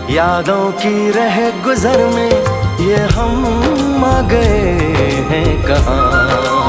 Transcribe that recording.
यादों की रह गुजर में ये हम आ गए हैं कहाँ।